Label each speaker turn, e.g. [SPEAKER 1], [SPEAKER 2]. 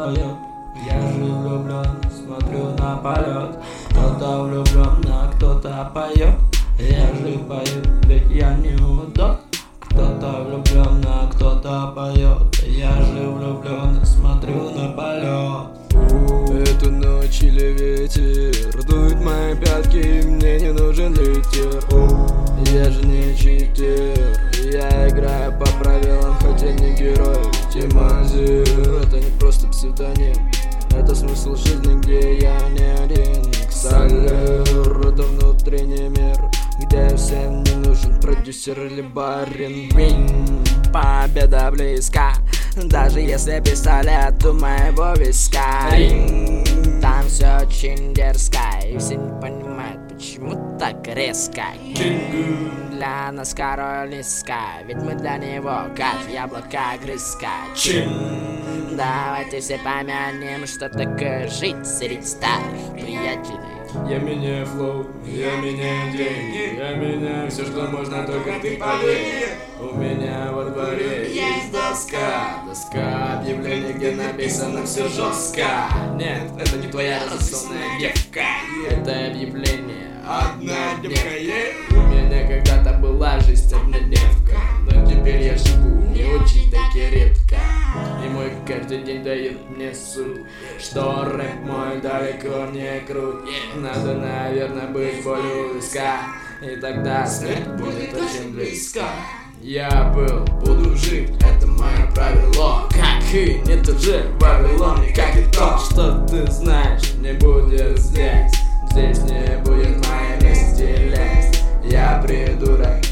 [SPEAKER 1] поет. Я же влюблен, смотрю на полет. Кто-то влюблен, а кто-то поет. Я же пою, ведь я не удот. Кто-то влюблен, а кто-то поет. Я же влюблен, смотрю на полет.
[SPEAKER 2] Эту ночь или ветер дует мои пятки, мне не нужен литер. Я же не читер, я играю по правилам, хотя не герой. Тимазир, это не просто псевдоним, это смысл жизни, где я не один. Ксалер, это внутренний мир, где всем не нужен продюсер или барин. Победа близка, даже если пистолет у моего виска. Там все очень дерзко, и все не понимают, почему так резко. Для нас король низко, ведь мы для него как яблоко грызка. Давайте все помянем, что такое жить среди старых приятелей.
[SPEAKER 3] Я меняю флоу, я меняю деньги, я меняю все, что можно, только ты поверь. У меня во дворе есть доска, доска объявлений, где написано все жестко. Нет, это не твоя разосланная девка, это объявление однодневка. У меня когда-то была жизнь однодневка, но теперь я живу не очень-таки редко. И мой каждый день дает мне суть, что рэп мой далеко не крут. Надо, наверное, быть более близко, и тогда смерть будет очень близко. Я был, буду жить, это мое правило. Как и нет уже в Вавилоне, как и то, что ты знаешь, не будет здесь. Здесь не будет моей мести лезть. Я придурок,